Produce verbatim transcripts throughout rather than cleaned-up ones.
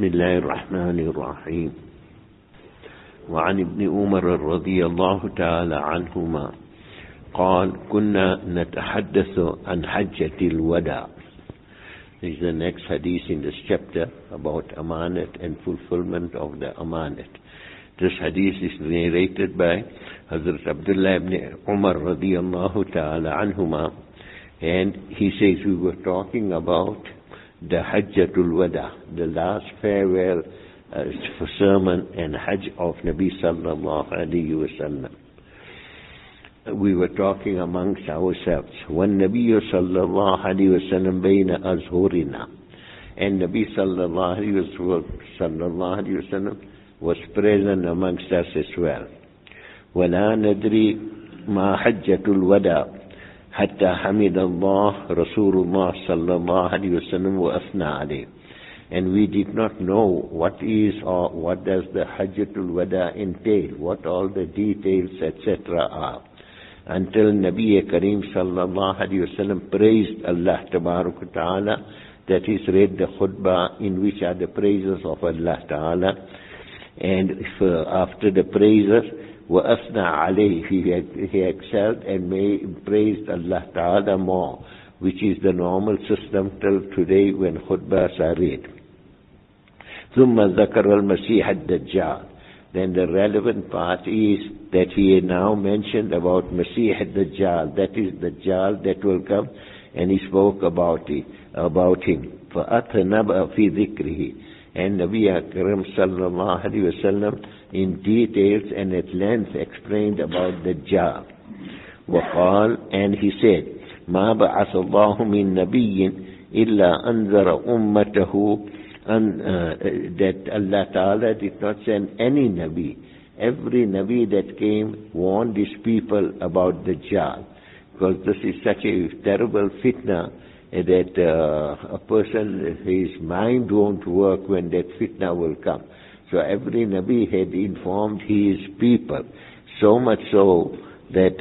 بسم الله الرحمن الرحيم. وعن ابن عمر رضي الله تعالى عنهما قال كنا نتحدث عن حجة الوداع. This is the next hadith in this chapter about amanat and fulfillment of the amanat. This hadith is narrated by Hazrat Abdullah ibn Umar radiyallahu ta'ala anhuma, and he says we were talking about the Hajjatul Wada, the last farewell uh, sermon and Hajj of Nabi sallallahu alayhi wa sallam. We were talking amongst ourselves. When Nabi sallallahu alayhi wa sallam bayna azhurina, and Nabi sallallahu alayhi wa sallam was present amongst us as well. وَلَا نَدْرِي مَا حَجَّةُ الْوَدَاءِ حتى حمد الله رسول الله صلى الله عليه وسلم وأثنى عليه. And we did not know what is or what does the Hajjatul Wada entail, what all the details et cetera are, until Nabi Kareem sallallahu alaihi wasallam praised Allah Tabarak Ta'ala, that is read the khutbah in which are the praises of Allah Ta'ala, and if, uh, after the praises وَأَثْنَى عَلَيْهِ, he, he excelled and may, praised Allah Ta'ala more, which is the normal system till today when khutbahs are read. ثُمَّ ذَكَرَ الْمَسِيحَ الدَّجَّالِ. Then the relevant part is that he now mentioned about Masih ad-Dajjal, that is Dajjal that will come, and he spoke about it, about him. فَأَثْنَبَ فِي ذِكْرِهِ. And Nabi Akram sallallahu alayhi wa sallam in details and at length explained about the Dajjal. وقال, and he said, ما بعث الله من نبي إلا أنذر أمته, and uh, that Allah Ta'ala did not send any Nabi. Every Nabi that came warned his people about the Dajjal, because this is such a terrible fitna that uh, a person, his mind won't work when that fitna will come. So every Nabi had informed his people, so much so that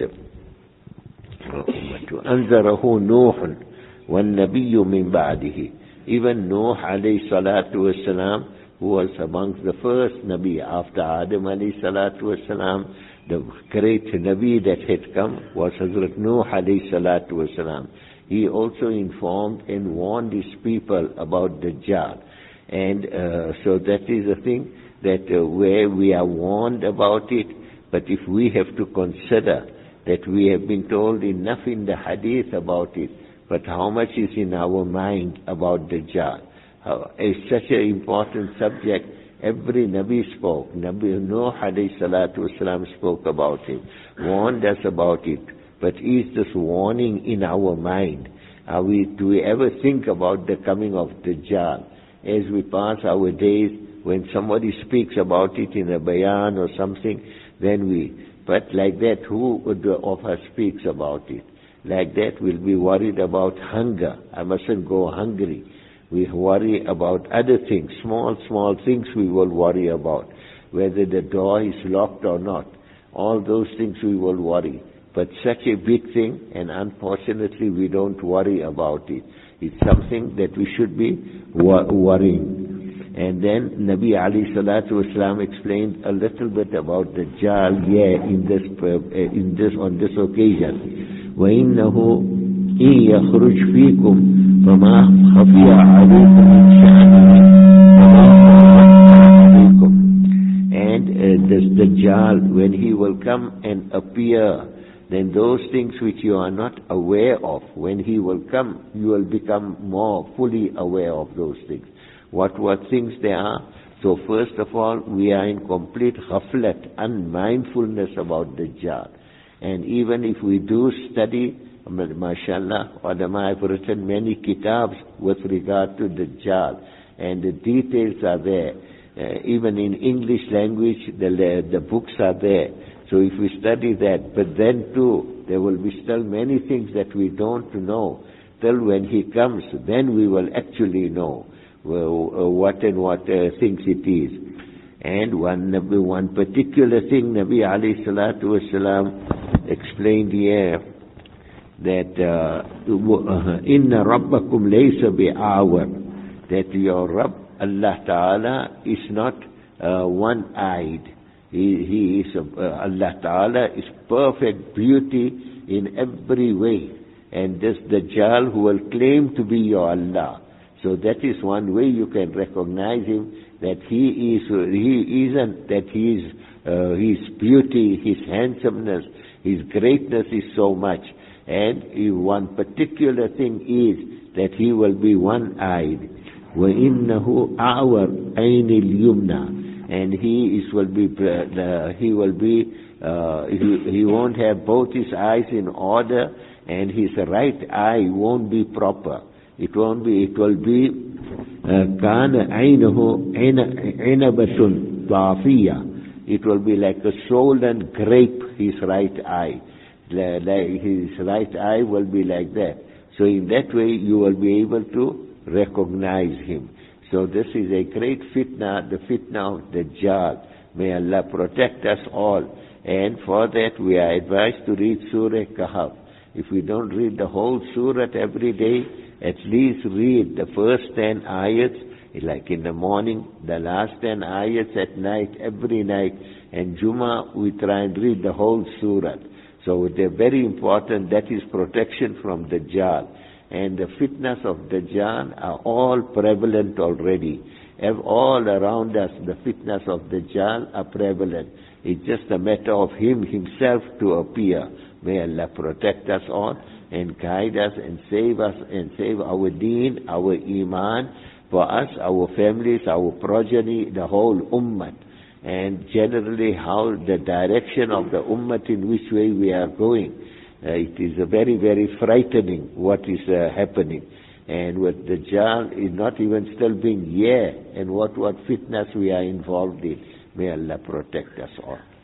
أنذره نوح والنبي من بعده. Even Nuh alayhi salatu wasalam, who was amongst the first Nabi after Adam alayhi salatu wasalam, the great Nabi that had come was Hazrat Nuh alayhi salatu wasalam. He also informed and warned his people about the Dajjal. And uh, so that is the thing, that uh, where we are warned about it, but if we have to consider that we have been told enough in the hadith about it, but how much is in our mind about the Dajjal? How, it's such an important subject. Every Nabi spoke. Nabi Nuh alayhi salatu wasalam spoke about it, warned us about it. But is this warning in our mind? Are we, do we ever think about the coming of Dajjal? As we pass our days, when somebody speaks about it in a bayan or something, then we, but like that, who of us speaks about it? Like that, we'll be worried about hunger. I mustn't go hungry. We worry about other things, small, small things we will worry about, whether the door is locked or not. All those things we will worry. But such a big thing, and unfortunately we don't worry about it. It's something that we should be wor- worrying. And then Nabi alayhi salatu wasalam explained a little bit about the Dajjal here in this, uh, in this, on this occasion. وَإِنَّهُ إِن يَخْرُجْ فِيكُمْ فَمَا خَفِيَ عَلَيْكُمْ مِنْ شَأْنِهِ فَمَا عَلَيْكُمْ. And uh, this Dajjal, when he will come and appear, then those things which you are not aware of, when he will come, you will become more fully aware of those things. What what things they are? So first of all, we are in complete ghaflat, unmindfulness about the Dajjal. And even if we do study, mashallah, ulama have written many kitabs with regard to the Dajjal, and the details are there. Uh, even in English language, the, the books are there. So if we study that, but then too, there will be still many things that we don't know. Till when he comes, then we will actually know well, uh, what and what uh, things it is. And one one particular thing, Nabi alayhi salatu wasalam explained here, that uh, inna rabbakum laysa bi'awar, that your Rabb Allah Ta'ala is not uh, one-eyed. He, he is, uh, Allah Ta'ala is perfect beauty in every way. And this Dajjal who will claim to be your Allah. So that is one way you can recognize him, that he is, he isn't, that his, uh, his beauty, his handsomeness, his greatness is so much. And one particular thing is that he will be one-eyed. وَإِنَّهُ أَعْوَرْ عَيْنِ الْيُمْنَى. And he is will be, uh, he will be, uh, he, he won't have both his eyes in order, and his right eye won't be proper. It won't be, it will be كَانَ عَيْنَهُ عِنَبَةٌ طَافِيَةٌ. It will be like a swollen grape, his right eye. His right eye will be like that. So in that way you will be able to recognize him. So this is a great fitna, the fitna of Dajjal. May Allah protect us all. And for that we are advised to read Surah Kahf. If we don't read the whole surah every day, at least read the first ten ayats, like in the morning, the last ten ayats at night, every night. And Jummah, we try and read the whole surah. So they're very important. That is protection from Dajjal. And the fitnas of Dajjal are all prevalent already. All around us, the fitnas of Dajjal are prevalent. It's just a matter of him himself to appear. May Allah protect us all and guide us and save us and save our deen, our iman, for us, our families, our progeny, the whole ummah. And generally how the direction of the ummah in which way we are going. Uh, it is a very, very frightening what is uh, happening. And with Dajjal is not even still being here, and what, what fitnas we are involved in. May Allah protect us all.